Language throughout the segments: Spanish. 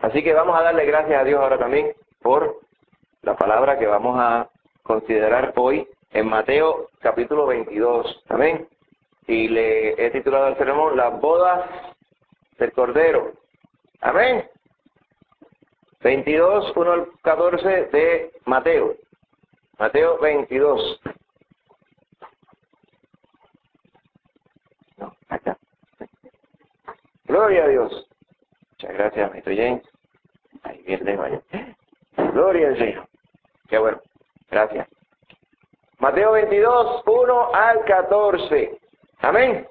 Así que vamos a darle gracias a Dios ahora también por la palabra que vamos a considerar hoy en Mateo capítulo 22. Amén. Y le he titulado al sermón Las bodas del Cordero. Amén. 22, 1 al 14 de Mateo. Mateo 22. No, acá. Gloria a Dios. Muchas gracias, Mr. James. Ahí bien lejos allá. Gloria al Señor. Qué bueno. Gracias. Mateo 22, 1 al 14. Amén.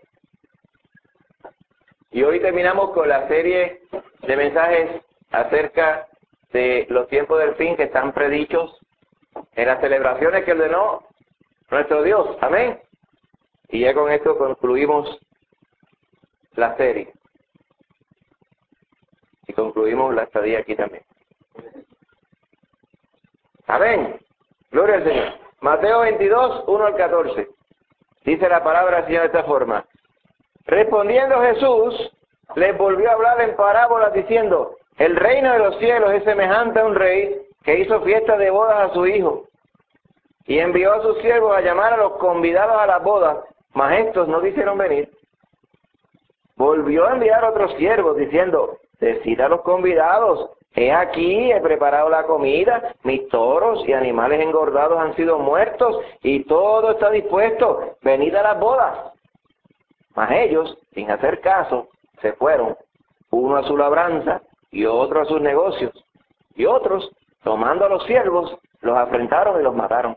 Y hoy terminamos con la serie de mensajes acerca de los tiempos del fin que están predichos en las celebraciones que ordenó nuestro Dios. Amén. Y ya con esto concluimos la serie. Y concluimos la estadía aquí también. Amén. Gloria al Señor. Mateo 22, 1 al 14. Dice la palabra del Señor de esta forma. Respondiendo Jesús, les volvió a hablar en parábolas diciendo, el reino de los cielos es semejante a un rey que hizo fiesta de bodas a su hijo. Y envió a sus siervos a llamar a los convidados a las bodas, mas estos no quisieron venir. Volvió a enviar otros siervos diciendo, decid a los convidados, he aquí, he preparado la comida, mis toros y animales engordados han sido muertos y todo está dispuesto, venid a las bodas. Mas ellos, sin hacer caso, se fueron, uno a su labranza y otro a sus negocios. Y otros, tomando a los siervos, los afrentaron y los mataron.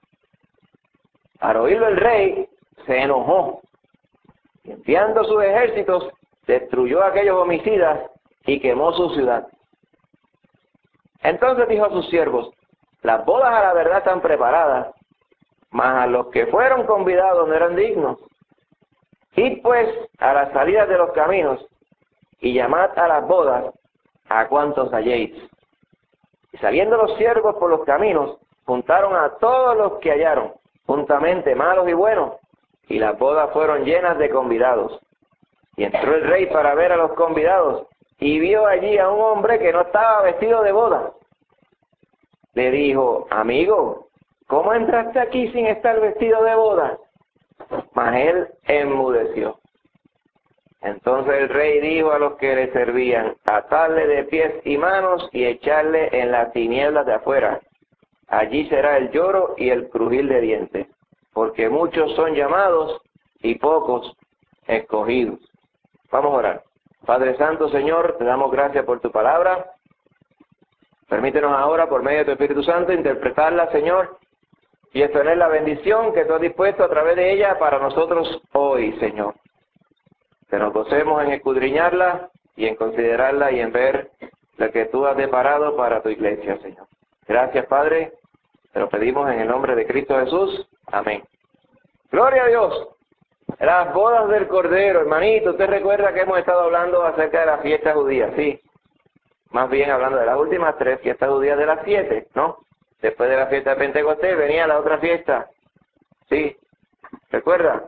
Al oírlo el rey, se enojó. Y enviando sus ejércitos, destruyó a aquellos homicidas y quemó su ciudad. Entonces dijo a sus siervos, las bodas a la verdad están preparadas, mas a los que fueron convidados no eran dignos. Id pues a las salidas de los caminos y llamad a las bodas a cuantos halléis. Y saliendo los siervos por los caminos, juntaron a todos los que hallaron, juntamente malos y buenos, y las bodas fueron llenas de convidados. Y entró el rey para ver a los convidados, y vio allí a un hombre que no estaba vestido de boda. Le dijo, amigo, ¿cómo entraste aquí sin estar vestido de boda? Mas él enmudeció. Entonces el rey dijo a los que le servían, atadle de pies y manos y echarle en las tinieblas de afuera. Allí será el lloro y el crujir de dientes, porque muchos son llamados y pocos escogidos. Vamos a orar. Padre Santo, Señor, te damos gracias por tu palabra. Permítenos ahora, por medio de tu Espíritu Santo, interpretarla, Señor, y extender la bendición que tú has dispuesto a través de ella para nosotros hoy, Señor. Que nos gocemos en escudriñarla y en considerarla y en ver lo que tú has deparado para tu iglesia, Señor. Gracias, Padre. Te lo pedimos en el nombre de Cristo Jesús. Amén. Gloria a Dios. Las bodas del Cordero, hermanito. Usted recuerda que hemos estado hablando acerca de la fiesta judía, ¿sí? Más bien hablando de las últimas 3 fiestas judías de las 7, ¿no? Después de la fiesta de Pentecostés venía la otra fiesta. ¿Sí? ¿Recuerda?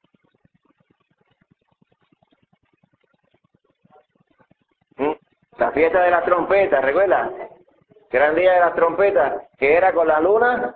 La fiesta de las trompetas, ¿recuerda? Gran día de las trompetas, que era con la luna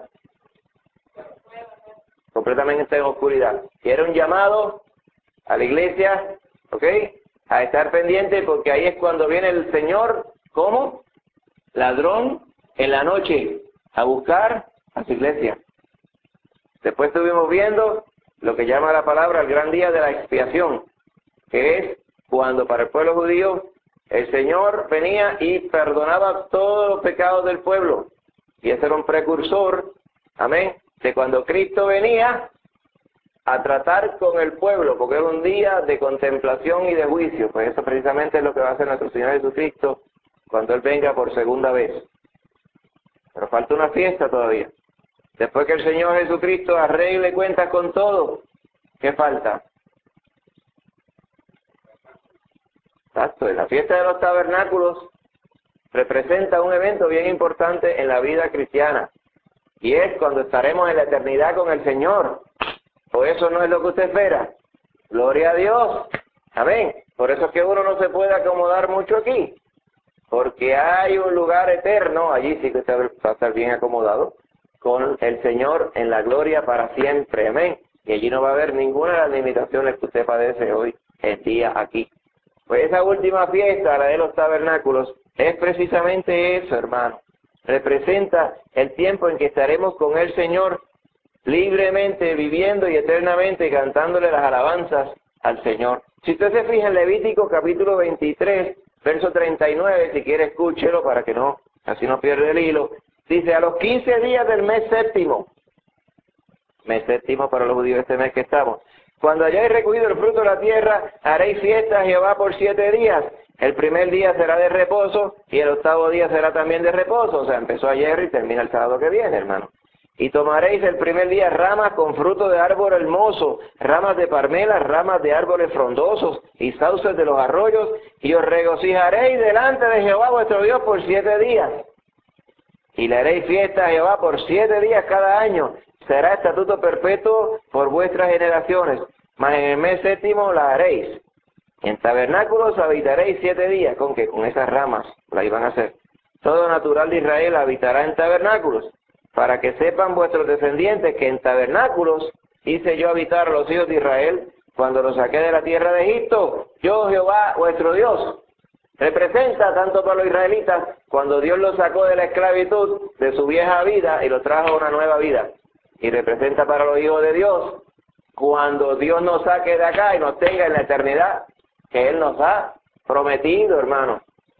completamente en oscuridad. Y era un llamado a la iglesia, ¿ok? A estar pendiente porque ahí es cuando viene el Señor, ¿cómo? Ladrón en la noche, a buscar a su iglesia. Después estuvimos viendo lo que llama la palabra el gran día de la expiación, que es cuando para el pueblo judío el Señor venía y perdonaba todos los pecados del pueblo. Y ese era un precursor, amén, de cuando Cristo venía a tratar con el pueblo, porque era un día de contemplación y de juicio. Pues eso precisamente es lo que va a hacer nuestro Señor Jesucristo cuando Él venga por segunda vez. Pero falta una fiesta todavía. Después que el Señor Jesucristo arregle cuentas con todo, ¿qué falta? Exacto, la fiesta de los tabernáculos representa un evento bien importante en la vida cristiana. Y es cuando estaremos en la eternidad con el Señor. ¿O eso no es lo que usted espera? Gloria a Dios. Amén. Por eso es que uno no se puede acomodar mucho aquí. porque hay un lugar eterno, allí sí que usted va a estar bien acomodado, con el Señor en la gloria para siempre, amén. Y allí no va a haber ninguna de las limitaciones que usted padece hoy en día aquí. Pues esa última fiesta, la de los tabernáculos, es precisamente eso, hermano. Representa el tiempo en que estaremos con el Señor libremente, viviendo y eternamente cantándole las alabanzas al Señor. Si usted se fija en Levítico capítulo 23, verso 39, si quiere escúchelo para que no, así no pierde el hilo. Dice, a los 15 días del mes séptimo para los judíos este mes que estamos, cuando hayáis recogido el fruto de la tierra, haréis fiesta a Jehová por 7 días. El primer día será de reposo y el octavo día será también de reposo. O sea, empezó ayer y termina el sábado que viene, hermano. Y tomaréis el primer día ramas con fruto de árbol hermoso, ramas de parmelas, ramas de árboles frondosos y sauces de los arroyos, y os regocijaréis delante de Jehová vuestro Dios por 7 días. Y le haréis fiesta a Jehová por 7 días cada año. Será estatuto perpetuo por vuestras generaciones. Mas en el mes séptimo la haréis. En tabernáculos habitaréis 7 días. ¿Con qué? Con esas ramas la iban a hacer. Todo natural de Israel habitará en tabernáculos. Para que sepan vuestros descendientes que en tabernáculos hice yo habitar a los hijos de Israel cuando los saqué de la tierra de Egipto. Yo, Jehová, vuestro Dios. Representa tanto para los israelitas cuando Dios los sacó de la esclavitud de su vieja vida y los trajo a una nueva vida. Y representa para los hijos de Dios cuando Dios nos saque de acá y nos tenga en la eternidad que Él nos ha prometido, hermano.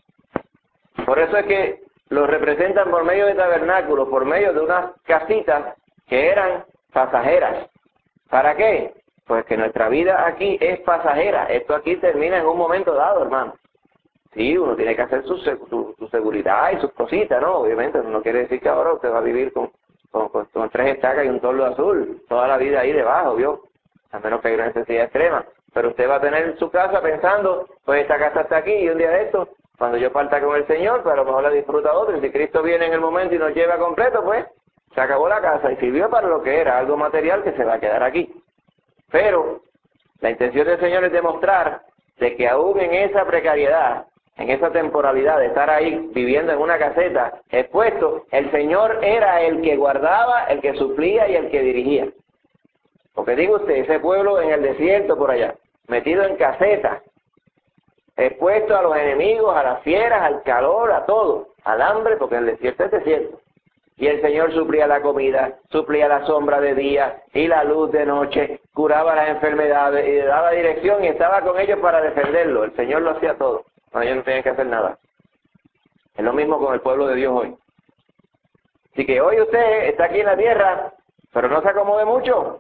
Por eso es que los representan por medio de tabernáculos, por medio de unas casitas que eran pasajeras. ¿Para qué? Pues que nuestra vida aquí es pasajera. Esto aquí termina en un momento dado, hermano. Sí, uno tiene que hacer su seguridad y sus cositas, ¿no? Obviamente, no quiere decir que ahora usted va a vivir con 3 estacas y un toldo azul, toda la vida ahí debajo, ¿vio? A menos que haya una necesidad extrema. Pero usted va a tener su casa pensando, pues esta casa está aquí y un día de esto, cuando yo parta con el Señor, pues a lo mejor la disfruta otro. Y si Cristo viene en el momento y nos lleva completo, pues se acabó la casa y sirvió para lo que era, algo material que se va a quedar aquí. Pero la intención del Señor es demostrar de que aún en esa precariedad, en esa temporalidad de estar ahí viviendo en una caseta expuesto, el Señor era el que guardaba, el que suplía y el que dirigía. Porque digo usted, ese pueblo en el desierto por allá, metido en caseta, expuesto a los enemigos, a las fieras, al calor, a todo, al hambre, porque el desierto es desierto. Y el Señor suplía la comida, suplía la sombra de día y la luz de noche, curaba las enfermedades y le daba dirección y estaba con ellos para defenderlo. El Señor lo hacía todo. No, ellos no tienen que hacer nada. Es lo mismo con el pueblo de Dios hoy. Así que hoy usted está aquí en la tierra, pero no se acomode mucho.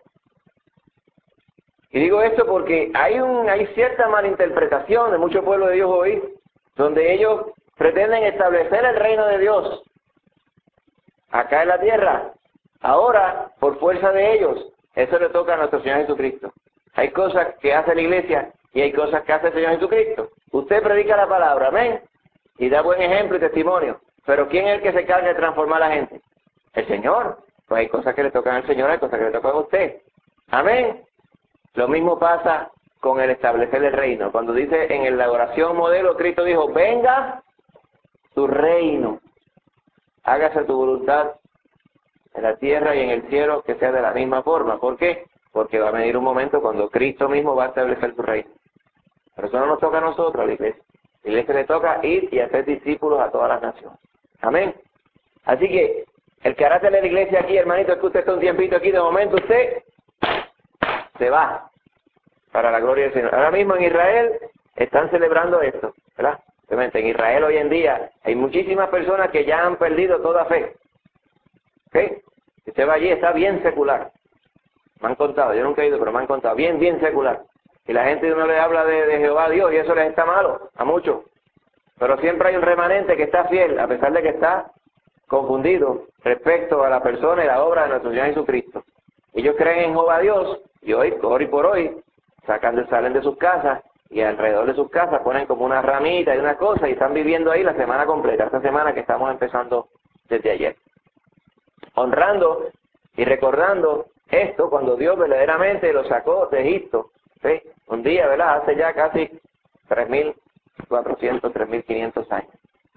Y digo esto porque hay cierta malinterpretación de muchos pueblos de Dios hoy, donde ellos pretenden establecer el reino de Dios acá en la tierra. Ahora, por fuerza de ellos, eso le toca a nuestro Señor Jesucristo. Hay cosas que hace la iglesia y hay cosas que hace el Señor Jesucristo. Usted predica la palabra, amén, y da buen ejemplo y testimonio. Pero ¿quién es el que se encarga de transformar a la gente? El Señor. Pues hay cosas que le tocan al Señor, hay cosas que le tocan a usted. Amén. Lo mismo pasa con el establecer el reino. Cuando dice en la oración modelo, Cristo dijo, venga tu reino, hágase tu voluntad en la tierra y en el cielo, que sea de la misma forma. ¿Por qué? Porque va a venir un momento cuando Cristo mismo va a establecer su reino. Pero eso no nos toca a nosotros, a la iglesia. A la iglesia le toca ir y hacer discípulos a todas las naciones. Amén. Así que el carácter de la iglesia aquí, hermanito, es que usted está un tiempito aquí, de momento usted se va para la gloria del Señor. Ahora mismo en Israel están celebrando esto, ¿verdad? Obviamente en Israel hoy en día hay muchísimas personas que ya han perdido toda fe. ¿Ok? Si usted va allí está bien secular. Me han contado, yo nunca he ido, pero me han contado, bien secular. Y la gente no le habla de Jehová a Dios y eso les está malo, a muchos. Pero siempre hay un remanente que está fiel, a pesar de que está confundido respecto a la persona y la obra de nuestro Señor Jesucristo. Ellos creen en Jehová Dios y hoy por hoy salen de sus casas y alrededor de sus casas ponen como una ramita y una cosa y están viviendo ahí la semana completa, esta semana que estamos empezando desde ayer. Honrando y recordando esto cuando Dios verdaderamente los sacó de Egipto. ¿Sí? Un día, ¿verdad? Hace ya casi 3.400, 3.500 años.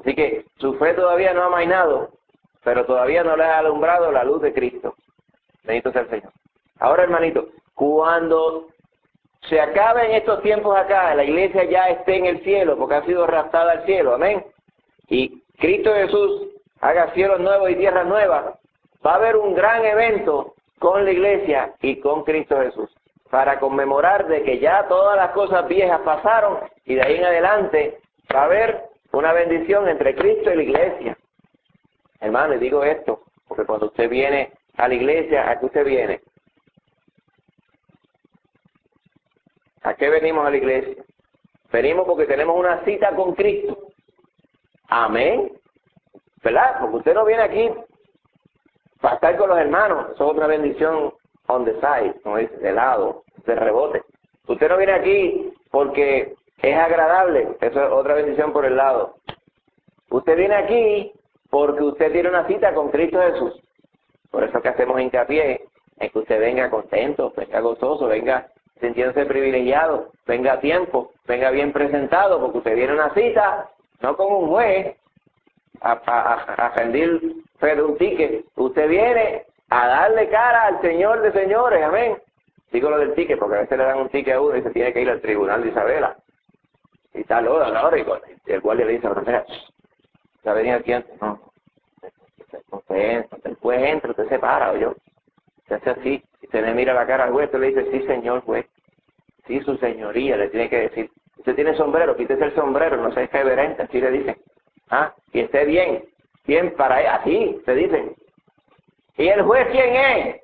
Así que su fe todavía no ha amainado, pero todavía no le ha alumbrado la luz de Cristo. Bendito sea el Señor. Ahora, hermanito, cuando se acaben estos tiempos acá, la iglesia ya esté en el cielo, porque ha sido raptada al cielo, amén. Y Cristo Jesús haga cielos nuevos y tierras nuevas, va a haber un gran evento con la iglesia y con Cristo Jesús, para conmemorar de que ya todas las cosas viejas pasaron y de ahí en adelante va a haber una bendición entre Cristo y la iglesia. Hermano, y digo esto, porque cuando usted viene a la iglesia, ¿a qué usted viene? ¿A qué venimos a la iglesia? Venimos porque tenemos una cita con Cristo. Amén. ¿Verdad? Porque usted no viene aquí para estar con los hermanos. Eso es otra bendición on the side, como dice, de lado, de rebote. Usted no viene aquí porque es agradable. Eso es otra bendición por el lado. Usted viene aquí porque usted tiene una cita con Cristo Jesús. Por eso que hacemos hincapié en que usted venga contento, venga gozoso, venga sintiéndose privilegiado, venga a tiempo, venga bien presentado, porque usted viene a una cita, no con un juez, a rendir fe de un ticket. Usted viene a darle cara al Señor de señores, amén. Digo lo del ticket, porque a veces le dan un ticket a uno y se tiene que ir al tribunal de Isabela. Y está a la hora, y el guardia le dice, mira, ¿ya venía aquí antes? No. Usted entra, usted se para, o yo. Se hace así, y usted le mira la cara al juez, usted le dice, sí señor juez, sí su señoría, le tiene que decir. Usted tiene sombrero, quítese el sombrero, no sea irreverente, así le dicen. ¿Ah? Y esté bien, bien para él, así, te dicen. ¿Y el juez quién es?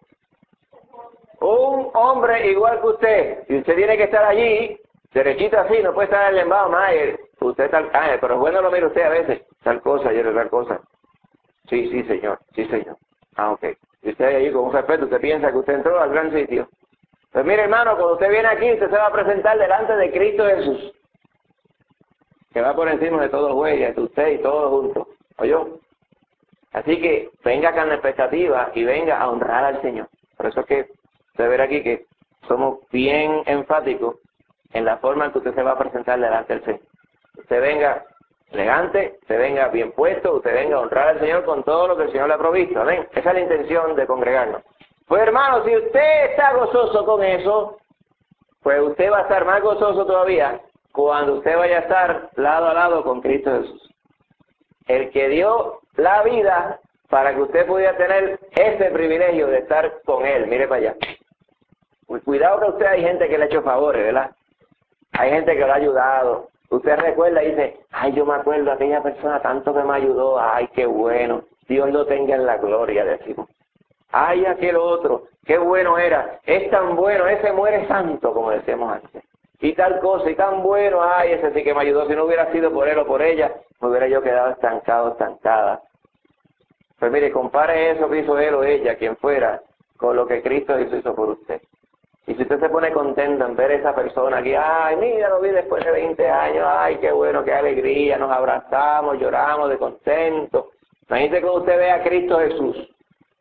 Un hombre igual que usted, y usted tiene que estar allí, derechito así, no puede estar en el más, usted tal, pero el juez no lo mira usted a veces, tal cosa, yo tal cosa. Sí, sí señor, sí señor. Ah, ok. Y usted allí con un respeto, usted piensa que usted entró al gran sitio. Pues mire hermano, cuando usted viene aquí, usted se va a presentar delante de Cristo Jesús, que va por encima de todo juez, de usted y todos juntos. ¿Oyó? Así que venga con la expectativa y venga a honrar al Señor. Por eso es que usted verá aquí que somos bien enfáticos en la forma en que usted se va a presentar delante del Señor. Usted venga elegante, usted venga bien puesto, usted venga a honrar al Señor con todo lo que el Señor le ha provisto. Amén. Esa es la intención de congregarnos. Pues hermano, si usted está gozoso con eso, pues usted va a estar más gozoso todavía cuando usted vaya a estar lado a lado con Cristo Jesús. El que dio la vida para que usted pudiera tener ese privilegio de estar con Él. Mire para allá. Pues cuidado que usted hay gente que le ha hecho favores, ¿verdad? Hay gente que lo ha ayudado. Usted recuerda y dice, ay, yo me acuerdo de aquella persona tanto que me ayudó, ay, qué bueno. Dios lo tenga en la gloria, decimos. Ay, aquel otro, qué bueno era. Es tan bueno, ese muere santo, como decíamos antes. Y tal cosa, y tan bueno, ay, ese sí que me ayudó. Si no hubiera sido por él o por ella, me hubiera yo quedado estancado, estancada. Pues mire, compare eso que hizo él o ella, quien fuera, con lo que Cristo hizo por usted. Y si usted se pone contento en ver a esa persona que, ay, mira, lo vi después de 20 años, ay, qué bueno, qué alegría, nos abrazamos, lloramos de contento. Imagínese cuando usted ve a Cristo Jesús,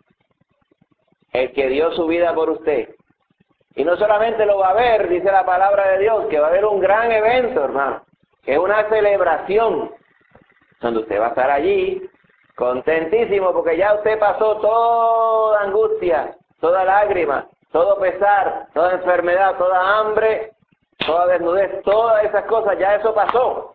el que dio su vida por usted. Y no solamente lo va a ver, dice la palabra de Dios, que va a haber un gran evento, hermano, que es una celebración, donde usted va a estar allí, contentísimo, porque ya usted pasó toda angustia, toda lágrima, todo pesar, toda enfermedad, toda hambre, toda desnudez, todas esas cosas, ya eso pasó.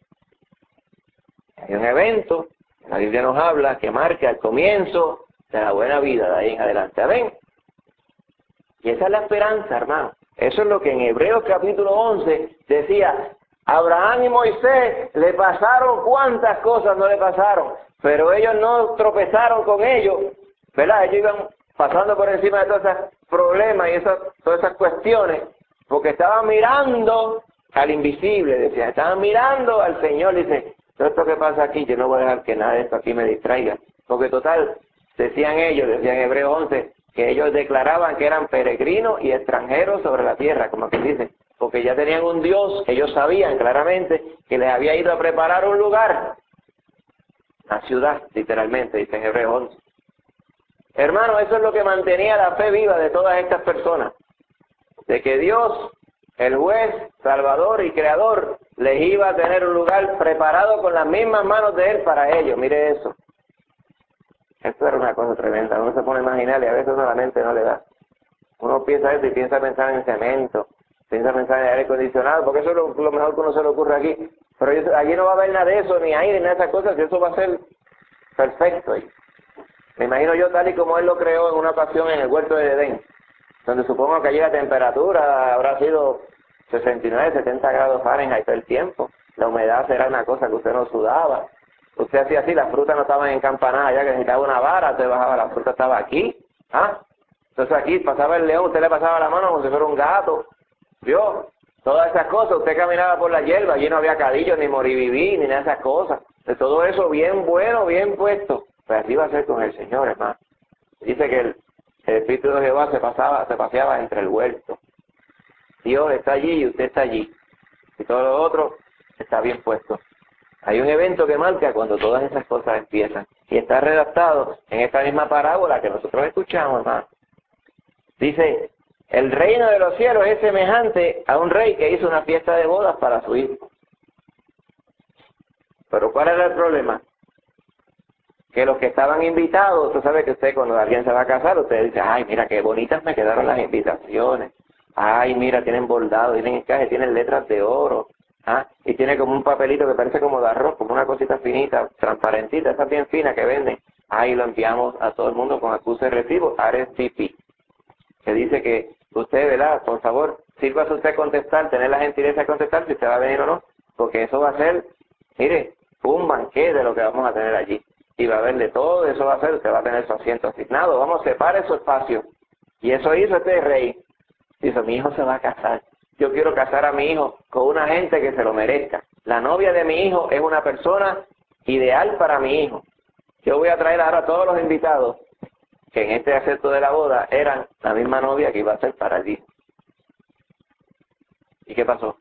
Hay un evento, la Biblia nos habla, que marca el comienzo de la buena vida de ahí en adelante. Amén. Y esa es la esperanza, hermano. Eso es lo que en Hebreos capítulo 11 decía, Abraham y Moisés le pasaron cuántas cosas no le pasaron, pero ellos no tropezaron con ellos, ¿verdad? Ellos iban pasando por encima de todos esos problemas y todas esas cuestiones, porque estaban mirando al invisible, decían, estaban mirando al Señor, dice, todo esto que pasa aquí, yo no voy a dejar que nada de esto aquí me distraiga, porque total, decían Hebreos 11, que ellos declaraban que eran peregrinos y extranjeros sobre la tierra, como que dicen, porque ya tenían un Dios, ellos sabían claramente que les había ido a preparar un lugar, una ciudad, literalmente, dice en Hebreos 11. Hermano, eso es lo que mantenía la fe viva de todas estas personas, de que Dios el juez, salvador y creador, les iba a tener un lugar preparado con las mismas manos de él para ellos. Mire eso. Esto era una cosa tremenda. Uno se pone a imaginar y a veces uno la mente no le da. Uno piensa eso y piensa pensar en cemento, piensa pensar en aire acondicionado, porque eso es lo mejor que uno se le ocurre aquí. Pero allí no va a haber nada de eso, ni aire, ni nada de esas cosas, y eso va a ser perfecto. Me imagino yo tal y como él lo creó en una ocasión en el huerto de Edén, donde supongo que allí la temperatura habrá sido 69, 70 grados Fahrenheit todo el tiempo. La humedad era una cosa que usted no sudaba. Usted hacía así, las frutas no estaban encampanadas, ya que necesitaba una vara, usted bajaba, la fruta estaba aquí. ¿Ah? Entonces aquí pasaba el león, usted le pasaba la mano como si fuera un gato. ¿Vio? Todas esas cosas, usted caminaba por la hierba, allí no había cadillos, ni moribibí, ni nada de esas cosas. De todo eso bien bueno, bien puesto. Pues así va a ser con el Señor, hermano. Dice que el Espíritu de Jehová se paseaba entre el huerto. Dios está allí y usted está allí. Y todo lo otro está bien puesto. Hay un evento que marca cuando todas esas cosas empiezan. Y está redactado en esta misma parábola que nosotros escuchamos, hermano. Dice, el reino de los cielos es semejante a un rey que hizo una fiesta de bodas para su hijo. Pero ¿cuál era el problema? Que los que estaban invitados, tú sabes que usted cuando alguien se va a casar, usted dice, ay, mira qué bonitas me quedaron las invitaciones. Ay, mira, tienen bordado, tienen encaje, tienen letras de oro. ¿Ah? Y tiene como un papelito que parece como de arroz, como una cosita finita, transparentita, esa bien fina que venden. Ahí lo enviamos a todo el mundo con acuse de recibo, RSVP. Que dice que usted, ¿verdad? Por favor, sírvase usted contestar, tener la gentileza de contestar si usted va a venir o no, porque eso va a ser, mire, un banquete de lo que vamos a tener allí. Y va a haber de todo, eso va a ser, usted va a tener su asiento asignado, vamos, separe su espacio. Y eso hizo este rey. Dice, mi hijo se va a casar. Yo quiero casar a mi hijo con una gente que se lo merezca. La novia de mi hijo es una persona ideal para mi hijo. Yo voy a traer ahora a todos los invitados que en este acepto de la boda eran la misma novia que iba a ser para el hijo. ¿Y qué pasó?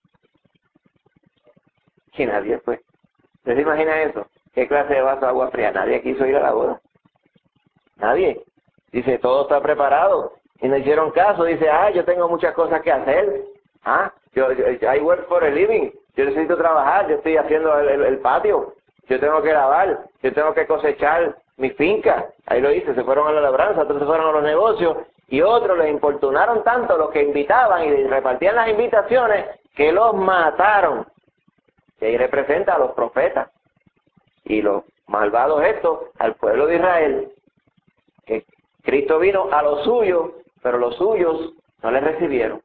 Que nadie fue. ¿Usted se imagina eso? ¿Qué clase de vaso de agua fría? Nadie quiso ir a la boda. Nadie. Dice, todo está preparado. Y no hicieron caso. Dice, yo tengo muchas cosas que hacer. I work for a living. Yo necesito trabajar. Yo estoy haciendo el patio. Yo tengo que lavar. Yo tengo que cosechar mi finca. Ahí lo dice, se fueron a la labranza, otros se fueron a los negocios. Y otros les importunaron tanto los que invitaban y repartían las invitaciones que los mataron. Y ahí representa a los profetas. Y los malvados estos, al pueblo de Israel, que Cristo vino a los suyos, pero los suyos no le recibieron.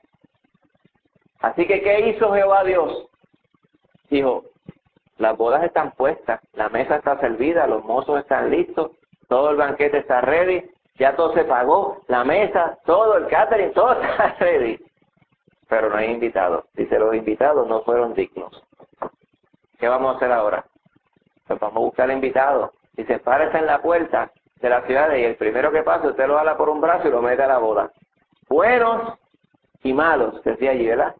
Así que, ¿qué hizo Jehová Dios? Dijo, las bodas están puestas, la mesa está servida, los mozos están listos, todo el banquete está ready, ya todo se pagó, la mesa, todo, el catering, todo está ready. Pero no hay invitados. Dice, los invitados no fueron dignos. ¿Qué vamos a hacer ahora? Pues vamos a buscar invitados. Dice, párese en la puerta de la ciudad y el primero que pase, usted lo jala por un brazo y lo mete a la boda. Buenos y malos, decía allí, ¿verdad?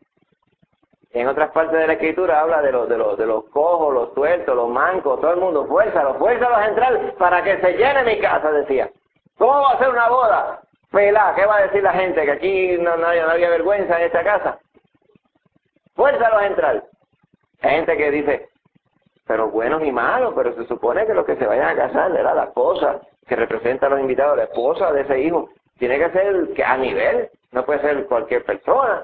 En otras partes de la escritura habla de los cojos, los tuertos, los mancos, todo el mundo, fuérzalos a entrar para que se llene mi casa, decía. ¿Cómo va a ser una boda? Pelá, ¿qué va a decir la gente? Que aquí no había vergüenza en esta casa. Fuérzalos a entrar. Hay gente que dice, pero buenos y malos, pero se supone que los que se vayan a casar, ¿verdad? La esposa que representa a los invitados, la esposa de ese hijo, tiene que ser que a nivel, no puede ser cualquier persona.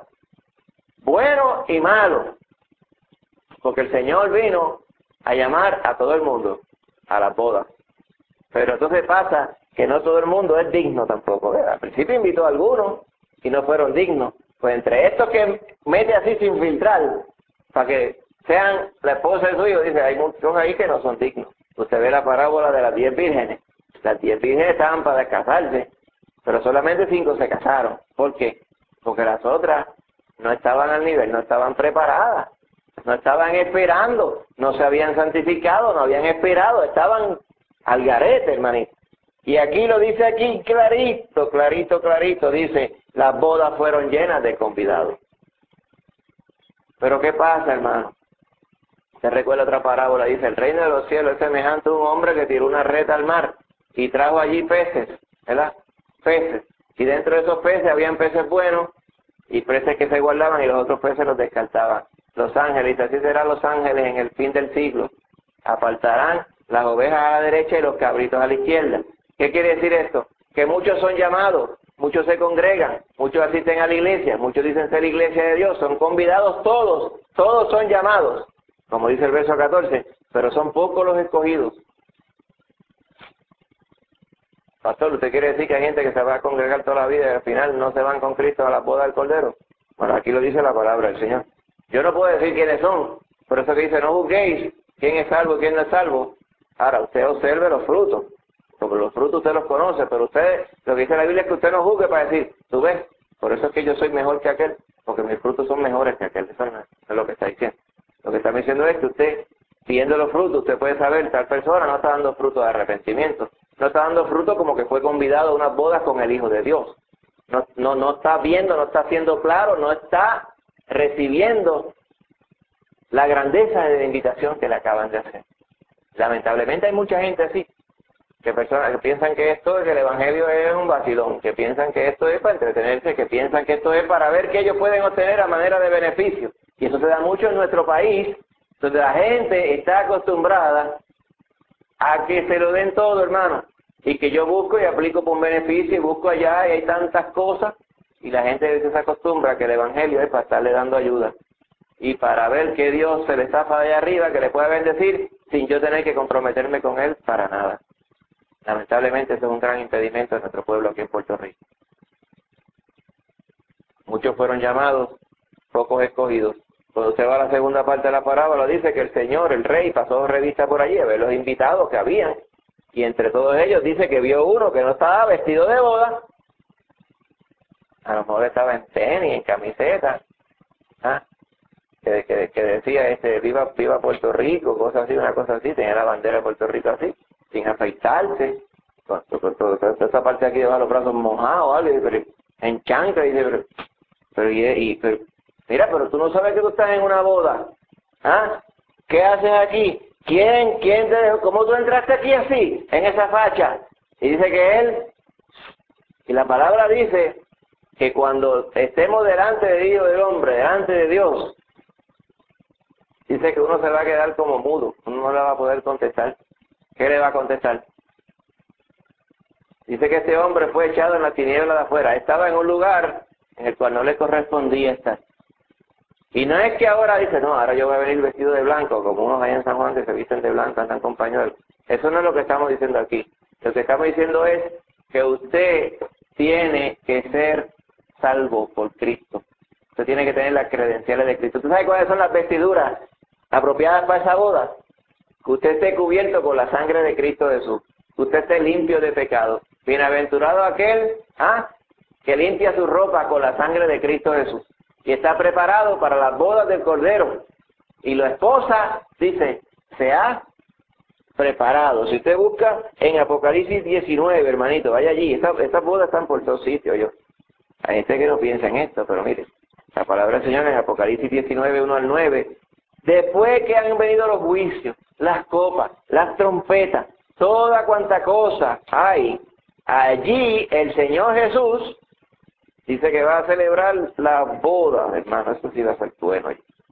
Bueno y malo, porque el Señor vino a llamar a todo el mundo a la boda. Pero entonces pasa que no todo el mundo es digno tampoco, ¿verdad? Al principio invitó a algunos y no fueron dignos. Pues entre estos que mete así sin filtrar, para que sean la esposa de su hijo, dice, hay muchos ahí que no son dignos. Usted ve la parábola de las 10 vírgenes. Las 10 vírgenes estaban para casarse, pero solamente 5 se casaron. ¿Por qué? Porque las otras no estaban al nivel, no estaban preparadas, no estaban esperando, no se habían santificado, no habían esperado, estaban al garete, hermanito. Y aquí lo dice aquí clarito, dice, las bodas fueron llenas de convidados. Pero ¿qué pasa, hermano? Se recuerda otra parábola, dice, el reino de los cielos es semejante a un hombre que tiró una red al mar y trajo allí peces, ¿verdad? Peces. Y dentro de esos peces habían peces buenos y peces que se guardaban y los otros peces los descartaban. Los ángeles, y así serán los ángeles en el fin del siglo. Apartarán las ovejas a la derecha y los cabritos a la izquierda. ¿Qué quiere decir esto? Que muchos son llamados, muchos se congregan, muchos asisten a la iglesia, muchos dicen ser iglesia de Dios, son convidados todos, todos son llamados, como dice el verso 14, pero son pocos los escogidos. Pastor, ¿usted quiere decir que hay gente que se va a congregar toda la vida y al final no se van con Cristo a la boda del Cordero? Bueno, aquí lo dice la palabra del Señor. Yo no puedo decir quiénes son, por eso que dice, no juzguéis quién es salvo y quién no es salvo. Ahora, usted observe los frutos, porque los frutos usted los conoce, pero usted, lo que dice la Biblia es que usted no juzgue para decir, tú ves, por eso es que yo soy mejor que aquel, porque mis frutos son mejores que aquel. Eso no es lo que está diciendo. Lo que está diciendo es que usted, viendo los frutos, usted puede saber, tal persona no está dando fruto de arrepentimiento, no está dando fruto como que fue convidado a unas bodas con el Hijo de Dios. No está viendo, no está siendo claro, no está recibiendo la grandeza de la invitación que le acaban de hacer. Lamentablemente hay mucha gente así, que personas que piensan que esto, que el Evangelio es un vacilón, que piensan que esto es para entretenerse, que piensan que esto es para ver qué ellos pueden obtener a manera de beneficio. Y eso se da mucho en nuestro país, donde la gente está acostumbrada a que se lo den todo, hermano, y que yo busco y aplico por un beneficio y busco allá y hay tantas cosas, y la gente se acostumbra a que el Evangelio es para estarle dando ayuda y para ver que Dios se le zafa de arriba, que le pueda bendecir sin yo tener que comprometerme con Él para nada. Lamentablemente eso es un gran impedimento en nuestro pueblo aquí en Puerto Rico. Muchos fueron llamados, pocos escogidos. Cuando usted va a la segunda parte de la parábola, dice que el Señor, el Rey, pasó revista por allí a ver los invitados que habían. Y entre todos ellos dice que vio uno que no estaba vestido de boda. A lo mejor estaba en tenis, en camiseta. Que decía viva Puerto Rico, cosas así, una cosa así. Tenía la bandera de Puerto Rico así, sin afeitarse. Con toda esa parte aquí debajo de los brazos mojados, ¿vale? Pero en chancla. Y dice, pero mira, pero tú no sabes que tú estás en una boda. ¿Qué haces aquí? ¿Quién te dejó? ¿Cómo tú entraste aquí así, en esa facha? Y dice que él, y la palabra dice que cuando estemos delante de Dios, del hombre, delante de Dios, dice que uno se va a quedar como mudo, uno no le va a poder contestar. ¿Qué le va a contestar? Dice que este hombre fue echado en la tiniebla de afuera, estaba en un lugar en el cual no le correspondía estar. Y no es que ahora dice, no, ahora yo voy a venir vestido de blanco, como unos allá en San Juan que se visten de blanco, andan con pañuelos. Eso no es lo que estamos diciendo aquí. Lo que estamos diciendo es que usted tiene que ser salvo por Cristo. Usted tiene que tener las credenciales de Cristo. ¿Tú sabes cuáles son las vestiduras apropiadas para esa boda? Que usted esté cubierto con la sangre de Cristo Jesús. Que usted esté limpio de pecado. Bienaventurado aquel que limpia su ropa con la sangre de Cristo Jesús. Y está preparado para las bodas del Cordero. Y la esposa, dice, se ha preparado. Si usted busca en Apocalipsis 19, hermanito, vaya allí. Estas bodas están por todos sitios. Hay gente que no piensa en esto, pero mire, la palabra del Señor en Apocalipsis 19, 1 al 9. Después que han venido los juicios, las copas, las trompetas, toda cuanta cosa hay, allí el Señor Jesús dice que va a celebrar la boda, hermano. Eso sí va a ser bueno.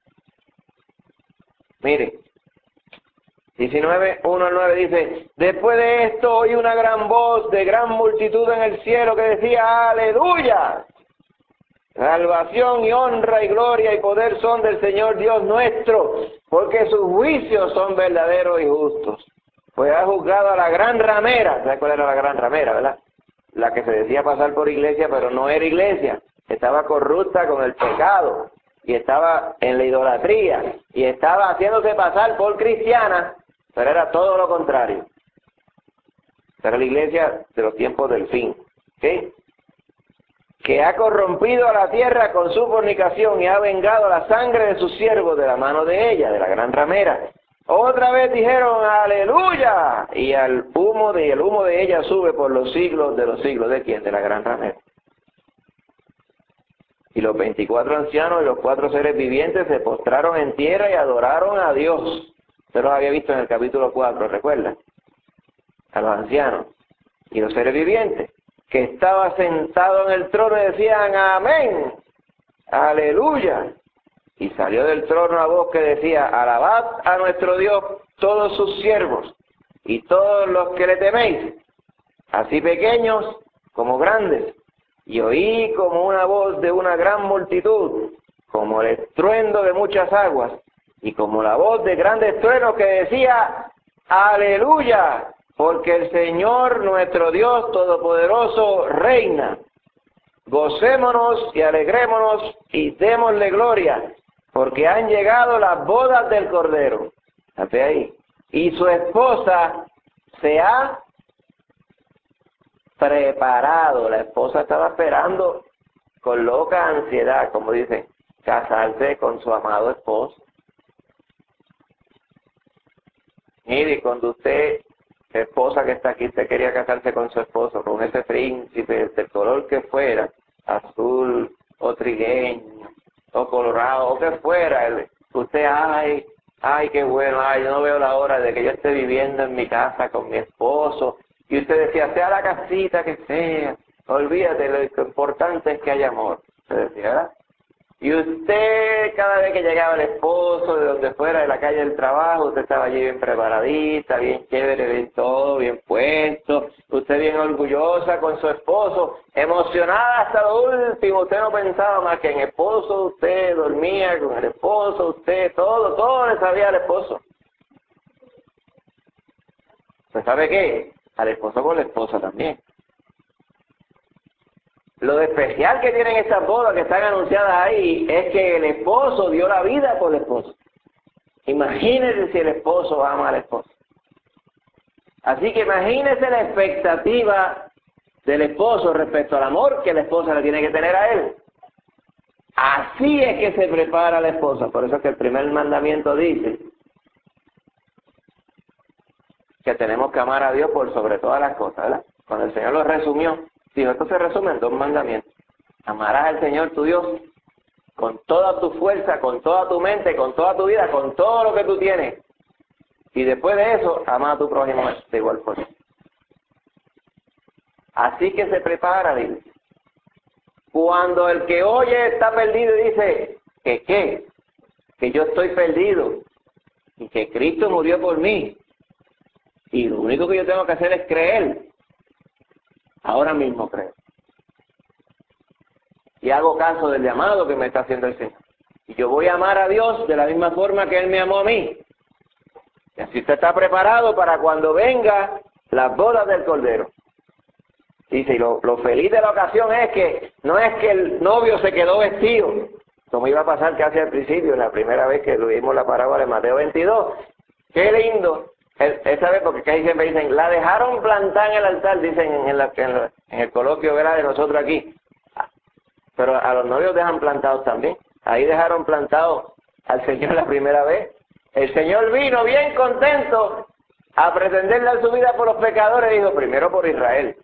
Mire, 19, 1 al 9 dice, después de esto oí una gran voz de gran multitud en el cielo que decía, aleluya, salvación y honra y gloria y poder son del Señor Dios nuestro, porque sus juicios son verdaderos y justos. Pues ha juzgado a la gran ramera. ¿Sabes cuál era la gran ramera, verdad? La que se decía pasar por iglesia, pero no era iglesia. Estaba corrupta con el pecado, y estaba en la idolatría, y estaba haciéndose pasar por cristiana, pero era todo lo contrario. Era la iglesia de los tiempos del fin. ¿Sí? Que ha corrompido a la tierra con su fornicación y ha vengado la sangre de sus siervos de la mano de ella, de la gran ramera. Otra vez dijeron, aleluya, y el humo de ella sube por los siglos de los siglos. ¿De quién? De la gran ramera. Y los 24 ancianos y los 4 seres vivientes se postraron en tierra y adoraron a Dios. Usted los había visto en el capítulo 4, ¿recuerda? A los ancianos y los seres vivientes, que estaba sentado en el trono y decían, amén. aleluya. Y salió del trono una voz que decía, alabad a nuestro Dios todos sus siervos y todos los que le teméis, así pequeños como grandes. Y oí como una voz de una gran multitud, como el estruendo de muchas aguas, y como la voz de grandes truenos que decía, aleluya, porque el Señor nuestro Dios Todopoderoso reina. Gocémonos y alegrémonos y démosle gloria, porque han llegado las bodas del Cordero. Fíjate ahí. Y su esposa se ha preparado. La esposa estaba esperando con loca ansiedad, como dicen, casarse con su amado esposo. Mire, cuando usted, esposa que está aquí, usted quería casarse con su esposo, con ese príncipe, del color que fuera, azul o trigueño, o colorado, o que fuera, usted, ay, qué bueno, yo no veo la hora de que yo esté viviendo en mi casa con mi esposo. Y usted decía, sea la casita que sea, olvídate, lo importante es que haya amor. Usted decía, ¿verdad? Y usted, cada vez que llegaba el esposo, de donde fuera, de la calle del trabajo, usted estaba allí bien preparadita, bien chévere, bien todo, bien puesto, usted bien orgullosa con su esposo, emocionada hasta lo último, usted no pensaba más que en esposo, usted dormía con el esposo, usted, todo le sabía al esposo. ¿Usted sabe qué? Al esposo con la esposa también. Lo especial que tienen estas bodas que están anunciadas ahí es que el esposo dio la vida por el esposo. Imagínense si el esposo ama al esposo. Así que imagínense la expectativa del esposo respecto al amor que la esposa le tiene que tener a él. Así es que se prepara la esposa. Por eso es que el primer mandamiento dice que tenemos que amar a Dios por sobre todas las cosas, ¿verdad? Cuando el Señor lo resumió, dijo, esto se resume en 2 mandamientos. Amarás al Señor tu Dios con toda tu fuerza, con toda tu mente, con toda tu vida, con todo lo que tú tienes. Y después de eso, ama a tu prójimo de igual forma. Así que se prepara, dice. Cuando el que oye está perdido y dice, ¿que qué? Que yo estoy perdido y que Cristo murió por mí. Y lo único que yo tengo que hacer es creer. Ahora mismo creo. Y hago caso del llamado que me está haciendo el Señor. Y yo voy a amar a Dios de la misma forma que Él me amó a mí. Y así usted está preparado para cuando venga las bodas del Cordero. Dice, y lo feliz de la ocasión es que no es que el novio se quedó vestido, como iba a pasar casi al principio, en la primera vez que leímos la parábola de Mateo 22. ¡Qué lindo! Esa vez, porque ahí siempre dicen, la dejaron plantar en el altar, dicen en el coloquio, ¿verdad?, de nosotros aquí. Pero a los novios dejan plantados también. Ahí dejaron plantado al Señor la primera vez. El Señor vino bien contento a pretender dar su vida por los pecadores. Dijo, primero por Israel.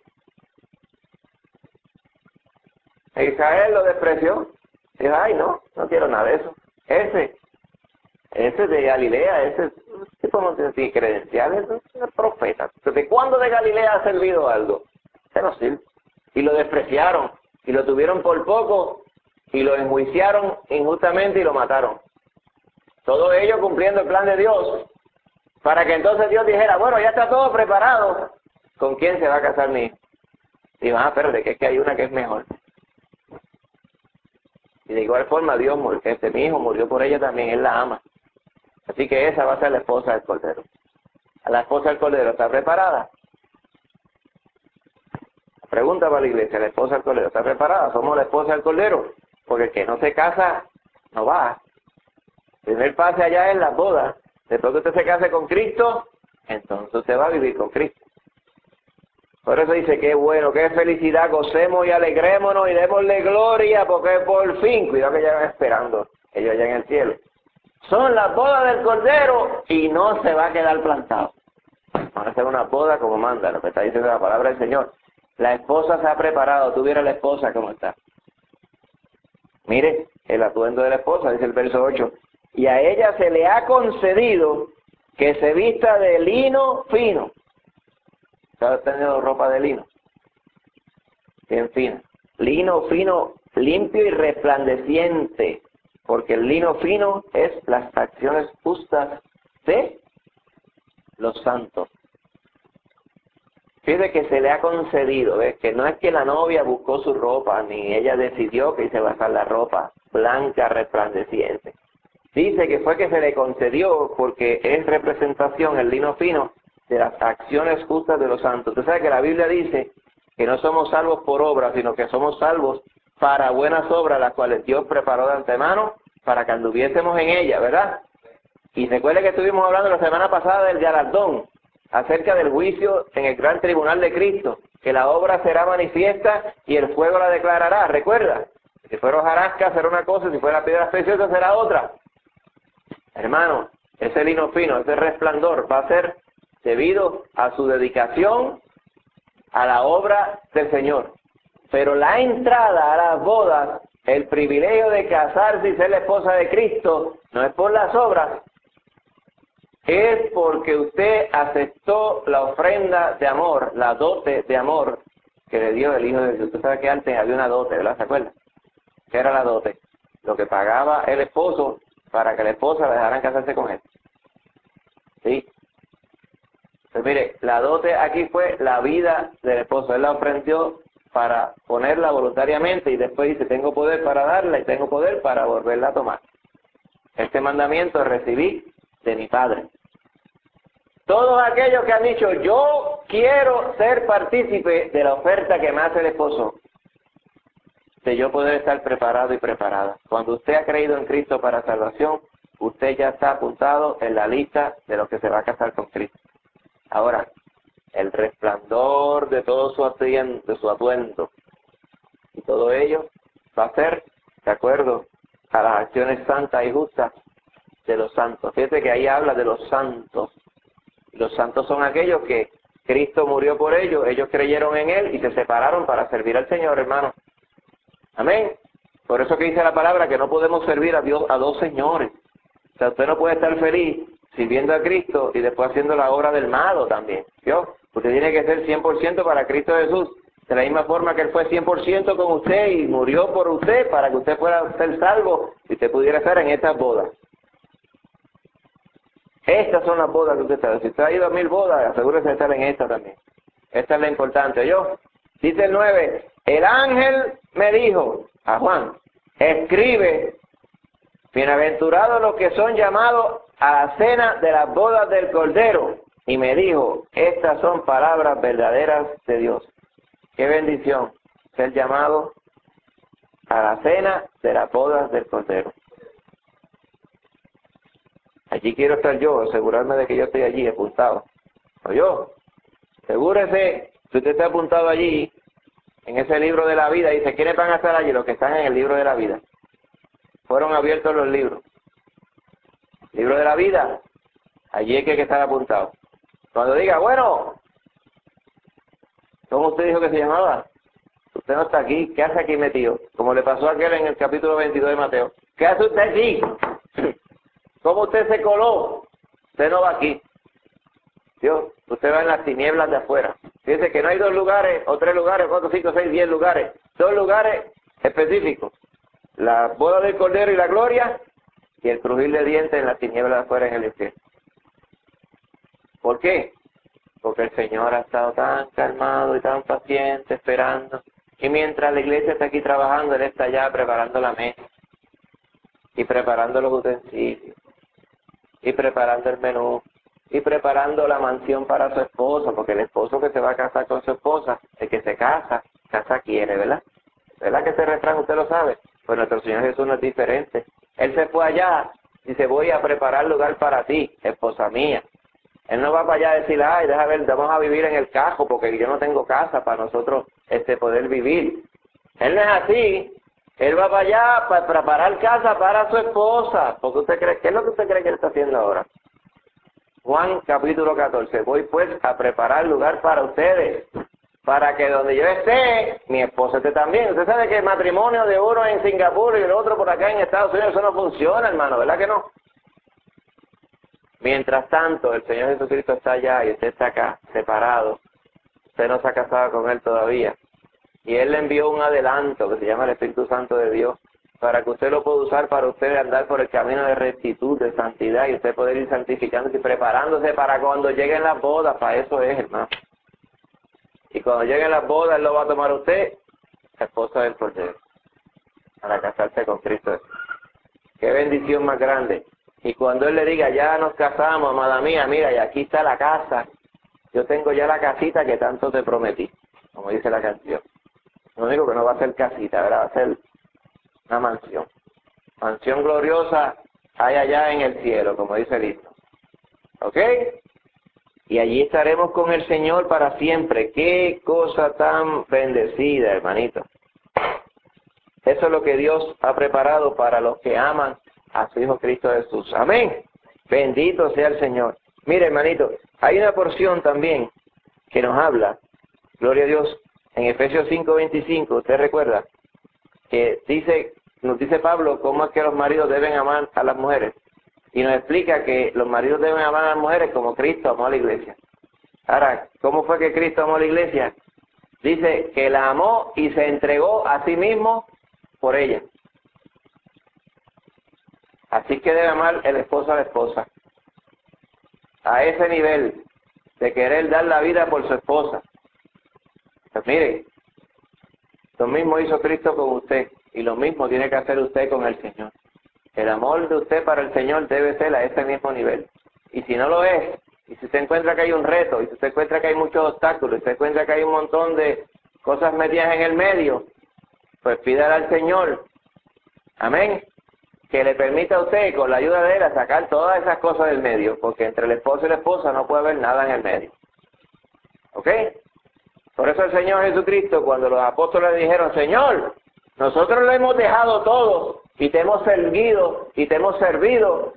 Israel lo despreció. Dijo, ay, no quiero nada de eso. Ese de Galilea, ese tipo no tiene credenciales, es un profeta. ¿De cuándo de Galilea ha servido algo? Ese no sirve. Y lo despreciaron, y lo tuvieron por poco, y lo enjuiciaron injustamente y lo mataron. Todo ello cumpliendo el plan de Dios, para que entonces Dios dijera, bueno, ya está todo preparado, ¿con quién se va a casar mi hijo? Y van, pero de que es que hay una que es mejor. Y de igual forma Dios, mi hijo murió por ella también, Él la ama. Así que esa va a ser la esposa del Cordero. La esposa del Cordero está preparada. Pregunta para la iglesia, ¿la esposa del Cordero está preparada? ¿Somos la esposa del Cordero? Porque el que no se casa, no va. El primer pase allá es las bodas. Después que usted se case con Cristo, entonces usted va a vivir con Cristo. Por eso dice, qué bueno, qué felicidad, gocemos y alegrémonos y démosle gloria, porque por fin, cuidado que ya van esperando, ellos allá en el cielo. Son las bodas del Cordero y no se va a quedar plantado. Van a hacer una boda como manda, lo que está diciendo la palabra del Señor. La esposa se ha preparado, tú vieras la esposa cómo está. Mire, el atuendo de la esposa, dice el verso 8. Y a ella se le ha concedido que se vista de lino fino. ¿Está teniendo ropa de lino? Bien fina. Lino fino limpio y resplandeciente, porque el lino fino es las acciones justas de los santos. Fíjate que se le ha concedido, ¿ves? Que no es que la novia buscó su ropa, ni ella decidió que se va a usar la ropa blanca, resplandeciente. Dice que fue que se le concedió porque es representación, el lino fino, de las acciones justas de los santos. Tú sabes que la Biblia dice que no somos salvos por obras, sino que somos salvos para buenas obras, las cuales Dios preparó de antemano para que anduviésemos en ellas, ¿verdad? Y recuerde que estuvimos hablando la semana pasada del galardón, acerca del juicio en el gran tribunal de Cristo, que la obra será manifiesta y el fuego la declarará, ¿recuerda? Si fuera hojarasca será una cosa, si fuera piedra preciosa será otra. Hermano, ese lino fino, ese resplandor va a ser debido a su dedicación a la obra del Señor. Pero la entrada a las bodas, el privilegio de casarse y ser la esposa de Cristo, no es por las obras, es porque usted aceptó la ofrenda de amor, la dote de amor que le dio el Hijo de Dios. Usted sabe que antes había una dote, ¿verdad? ¿Se acuerda? ¿Qué era la dote? Lo que pagaba el esposo para que la esposa la dejaran casarse con él. ¿Sí? Pues mire, la dote aquí fue la vida del esposo. Él la ofreció para ponerla voluntariamente y después dice, tengo poder para darla y tengo poder para volverla a tomar. Este mandamiento recibí de mi Padre. Todos aquellos que han dicho, yo quiero ser partícipe de la oferta que me hace el esposo, de yo poder estar preparado y preparada. Cuando usted ha creído en Cristo para salvación, usted ya está apuntado en la lista de los que se va a casar con Cristo. Ahora, el resplandor de todo su atuendo y todo ello va a ser de acuerdo a las acciones santas y justas de los santos. Fíjate que ahí habla de los santos. Los santos son aquellos que Cristo murió por ellos, ellos creyeron en Él y se separaron para servir al Señor, hermano. Amén. Por eso que dice la palabra que no podemos servir a Dios a dos señores. O sea, usted no puede estar feliz sirviendo a Cristo y después haciendo la obra del malo también. ¿Vio? Usted tiene que ser 100% para Cristo Jesús. De la misma forma que Él fue 100% con usted y murió por usted para que usted pueda ser salvo y usted pudiera estar en estas bodas. Estas son las bodas que usted sabe. Si usted ha ido a 1000 bodas, asegúrese de estar en esta también. Esta es la importante. ¿Yo? Dice el 9, el ángel me dijo a Juan, escribe, bienaventurados los que son llamados a la cena de las bodas del Cordero. Y me dijo, estas son palabras verdaderas de Dios. Qué bendición ser llamado a la cena de las bodas del Cordero. Allí quiero estar yo, asegurarme de que yo estoy allí apuntado. ¿O yo? Asegúrese, si usted está apuntado allí, en ese libro de la vida, dice, ¿quiénes van a estar allí? Los que están en el libro de la vida. Fueron abiertos los libros. Libro de la vida, allí hay que estar apuntado. Cuando diga, bueno, ¿cómo usted dijo que se llamaba? Usted no está aquí, ¿qué hace aquí metido? Como le pasó a aquel en el capítulo 22 de Mateo. ¿Qué hace usted aquí? ¿Cómo usted se coló? Usted no va aquí. Dios, usted va en las tinieblas de afuera. Fíjese que no hay 2 lugares, o 3 lugares, 4, 5, 6, 10 lugares. 2 lugares específicos. La boda del Cordero y la gloria, y el crujir de dientes en las tinieblas de afuera en el infierno. ¿Por qué? Porque el Señor ha estado tan calmado y tan paciente, esperando. Y mientras la iglesia está aquí trabajando, Él está allá preparando la mesa. Y preparando los utensilios. Y preparando el menú. Y preparando la mansión para su esposa. Porque el esposo que se va a casar con su esposa, el que se casa, casa quiere, ¿verdad? ¿Verdad que ese refrán usted lo sabe? Pues nuestro Señor Jesús no es diferente. Él se fue allá y dice, voy a preparar lugar para ti, esposa mía. Él no va para allá a decir, ay, deja ver, vamos a vivir en el cajo porque yo no tengo casa para nosotros poder vivir. Él no es así. Él va para allá para preparar casa para su esposa. Porque usted cree, ¿qué es lo que usted cree que él está haciendo ahora? Juan capítulo 14. Voy pues a preparar lugar para ustedes, para que donde yo esté, mi esposa esté también. Usted sabe que el matrimonio de uno en Singapur y el otro por acá en Estados Unidos, eso no funciona, hermano, ¿verdad que no? Mientras tanto, el Señor Jesucristo está allá y usted está acá, separado. Usted no se ha casado con Él todavía. Y Él le envió un adelanto que se llama el Espíritu Santo de Dios, para que usted lo pueda usar para usted andar por el camino de rectitud, de santidad, y usted poder ir santificándose y preparándose para cuando lleguen las bodas. Para eso es, hermano. Y cuando lleguen las bodas, Él lo va a tomar a usted, esposa del Cordero, para casarse con Cristo. Qué bendición más grande. Y cuando Él le diga, ya nos casamos, amada mía, mira, y aquí está la casa, yo tengo ya la casita que tanto te prometí, como dice la canción. Lo único que no va a ser casita, ¿verdad? Va a ser una mansión. Mansión gloriosa hay allá en el cielo, como dice el himno. ¿Ok? Y allí estaremos con el Señor para siempre. Qué cosa tan bendecida, hermanito. Eso es lo que Dios ha preparado para los que aman a su Hijo Cristo Jesús. Amén. Bendito sea el Señor. Mire, hermanito, hay una porción también que nos habla, gloria a Dios, en Efesios 5:25, ¿usted recuerda? Que nos dice Pablo cómo es que los maridos deben amar a las mujeres. Y nos explica que los maridos deben amar a las mujeres como Cristo amó a la iglesia. Ahora, ¿cómo fue que Cristo amó a la iglesia? Dice que la amó y se entregó a sí mismo por ella. Así que debe amar el esposo a la esposa. A ese nivel de querer dar la vida por su esposa. Pues mire, lo mismo hizo Cristo con usted y lo mismo tiene que hacer usted con el Señor. El amor de usted para el Señor debe ser a ese mismo nivel. Y si no lo es, y si usted encuentra que hay un reto, y si usted encuentra que hay muchos obstáculos, y usted encuentra que hay un montón de cosas metidas en el medio, pues pídale al Señor, amén, que le permita a usted, con la ayuda de Él, a sacar todas esas cosas del medio, porque entre el esposo y la esposa no puede haber nada en el medio. ¿Ok? Por eso el Señor Jesucristo, cuando los apóstoles dijeron, Señor, nosotros lo hemos dejado todo, y te hemos servido, y te hemos servido.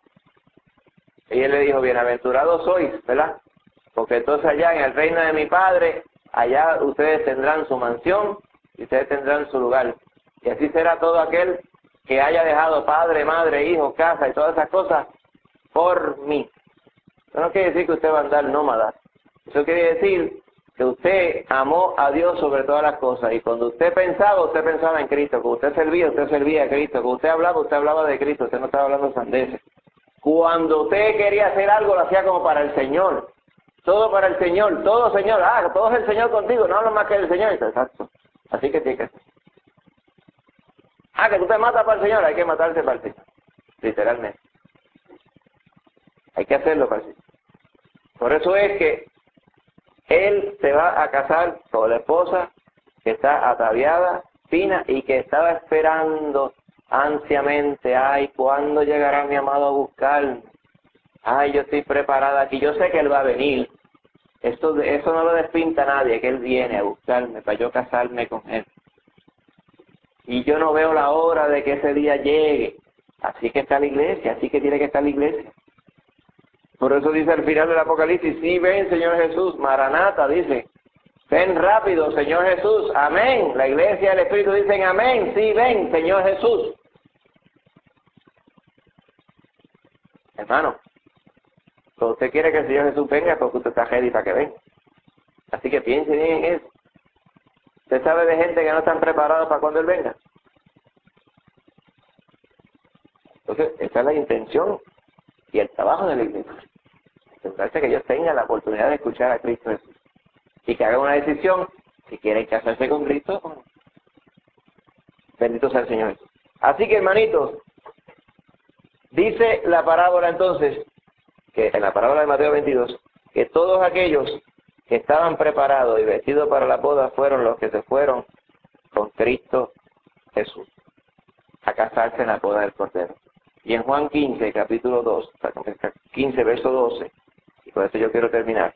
Y Él le dijo, bienaventurados sois, ¿verdad? Porque entonces allá en el reino de mi Padre, allá ustedes tendrán su mansión, y ustedes tendrán su lugar. Y así será todo aquel que haya dejado padre, madre, hijo, casa y todas esas cosas por mí. Eso no quiere decir que usted va a andar nómada. Eso quiere decir que usted amó a Dios sobre todas las cosas. Y cuando usted pensaba en Cristo. Cuando usted servía a Cristo. Cuando usted hablaba de Cristo. Usted no estaba hablando de sandeces. Cuando usted quería hacer algo, lo hacía como para el Señor. Todo para el Señor. Todo Señor. Todo es el Señor contigo. No hablo más que el Señor. Exacto. Así que tiene que ser. Que tú te matas para el Señor. Hay que matarse para el Señor. Literalmente. Hay que hacerlo para el Señor. Por eso es que Él se va a casar con la esposa que está ataviada, fina, y que estaba esperando ansiamente. Ay, ¿cuándo llegará mi amado a buscarme? Ay, yo estoy preparada aquí. Yo sé que Él va a venir. Eso no lo despinta a nadie, que Él viene a buscarme para yo casarme con Él. Y yo no veo la hora de que ese día llegue. Así que está la iglesia, así que tiene que estar la iglesia. Por eso dice al final del Apocalipsis, sí, ven, Señor Jesús, Maranata, dice, ven rápido, Señor Jesús, amén. La iglesia y el Espíritu dicen, amén, sí, ven, Señor Jesús. Hermano, cuando usted quiere que el Señor Jesús venga, porque usted está ready para que venga. Así que piense bien en eso. ¿Usted sabe de gente que no están preparados para cuando Él venga? Entonces, esa es la intención y el trabajo de la iglesia. Asegurarse que ellos tengan la oportunidad de escuchar a Cristo Jesús. Y que hagan una decisión si quieren casarse con Cristo o no. Bendito sea el Señor. Así que, hermanitos, dice la parábola entonces, que en la parábola de Mateo 22, que todos aquellos que estaban preparados y vestidos para la boda fueron los que se fueron con Cristo Jesús a casarse en la boda del Cordero. Y en Juan 15, capítulo 2, 15, verso 12, y con esto yo quiero terminar.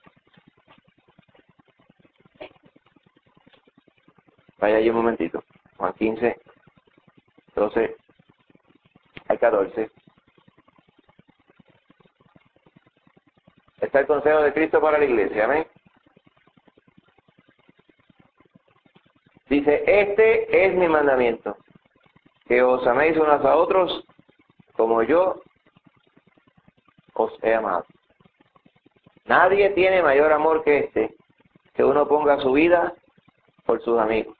Vaya ahí un momentito. Juan 15, 12 al 14. Está el consejo de Cristo para la iglesia, amén. Dice, este es mi mandamiento, que os améis unos a otros como yo os he amado. Nadie tiene mayor amor que este, que uno ponga su vida por sus amigos.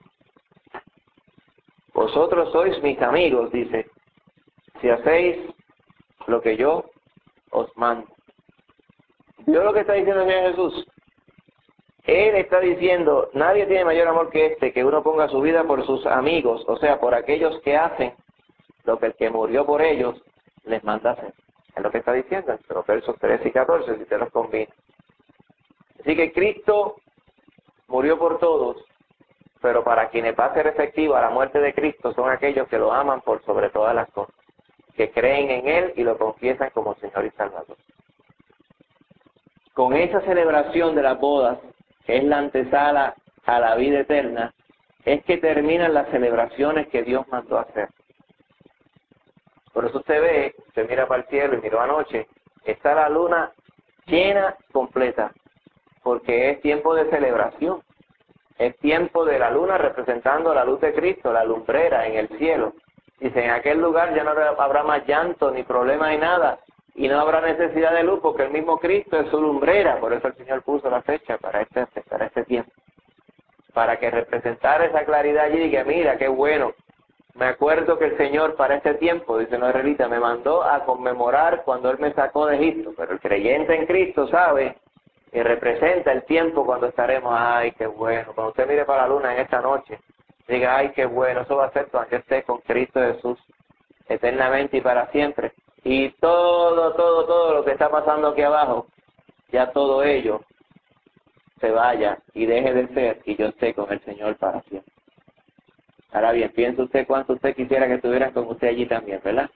Vosotros sois mis amigos, dice, si hacéis lo que yo os mando. ¿Vio lo que está diciendo el Señor Jesús? Él está diciendo, nadie tiene mayor amor que este, que uno ponga su vida por sus amigos, o sea, por aquellos que hacen lo que el que murió por ellos les manda hacer. Es lo que está diciendo entre los versos 13 y 14, si te los combina. Así que Cristo murió por todos, pero para quienes va a ser efectiva la muerte de Cristo son aquellos que lo aman por sobre todas las cosas, que creen en Él y lo confiesan como Señor y Salvador. Con esa celebración de las bodas, que es la antesala a la vida eterna, es que terminan las celebraciones que Dios mandó hacer. Por eso usted ve, usted mira para el cielo y miró anoche, está la luna llena, completa, porque es tiempo de celebración. Es tiempo de la luna representando la luz de Cristo, la lumbrera en el cielo. Dice, en aquel lugar ya no habrá más llanto, ni problema, ni nada, y no habrá necesidad de luz, porque el mismo Cristo es su lumbrera. Por eso el Señor puso la fecha para este tiempo. Para que representara esa claridad allí y que mira, qué bueno. Me acuerdo que el Señor para este tiempo, dice los israelitas, me mandó a conmemorar cuando Él me sacó de Egipto. Pero el creyente en Cristo sabe y representa el tiempo cuando estaremos, ay, qué bueno. Cuando usted mire para la luna en esta noche, diga, ay, qué bueno, eso va a ser cuando yo esté con Cristo Jesús eternamente y para siempre. Y todo lo que está pasando aquí abajo, ya todo ello se vaya y deje de ser y yo esté con el Señor para siempre. Ahora bien, piense usted cuánto usted quisiera que estuvieran con usted allí también, ¿verdad?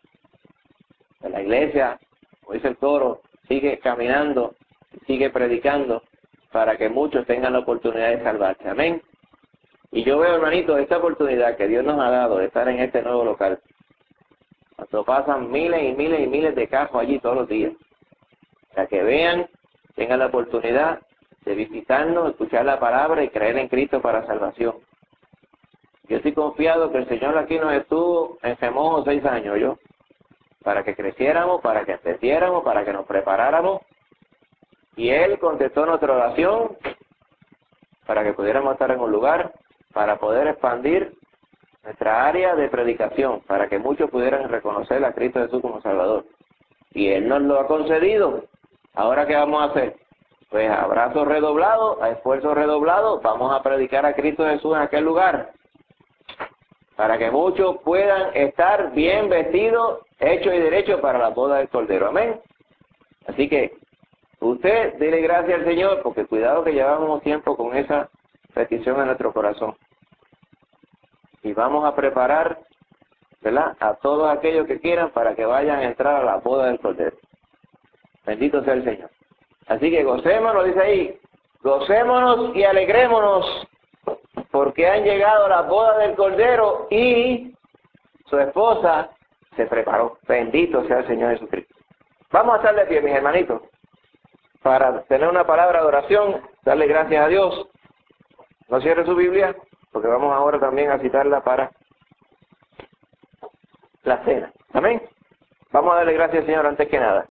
En la iglesia, como dice el coro, sigue caminando, sigue predicando para que muchos tengan la oportunidad de salvarse. Amén. Y yo veo, hermanito, esta oportunidad que Dios nos ha dado de estar en este nuevo local. Cuando pasan miles y miles y miles de cajos allí todos los días. Para que vean, tengan la oportunidad de visitarnos, escuchar la palabra y creer en Cristo para salvación. Yo estoy confiado que el Señor aquí nos estuvo en remojo 6 años, para que creciéramos, para que entendiéramos, para que nos preparáramos. Y Él contestó nuestra oración para que pudiéramos estar en un lugar, para poder expandir nuestra área de predicación, para que muchos pudieran reconocer a Cristo Jesús como Salvador. Y Él nos lo ha concedido. ¿Ahora qué vamos a hacer? Pues abrazos redoblados, a esfuerzos redoblados, vamos a predicar a Cristo Jesús en aquel lugar, para que muchos puedan estar bien vestidos, hechos y derechos para la boda del Cordero. Amén. Así que usted dele gracias al Señor, porque cuidado que llevamos tiempo con esa petición en nuestro corazón. Y vamos a preparar, ¿verdad?, a todos aquellos que quieran para que vayan a entrar a la boda del Cordero. Bendito sea el Señor. Así que gocémonos, dice ahí, gocémonos y alegrémonos, porque han llegado las bodas del Cordero y su esposa se preparó. Bendito sea el Señor Jesucristo. Vamos a estar de pie, mis hermanitos, para tener una palabra de oración, darle gracias a Dios. No cierre su Biblia, porque vamos ahora también a citarla para la cena. Amén. Vamos a darle gracias al Señor antes que nada.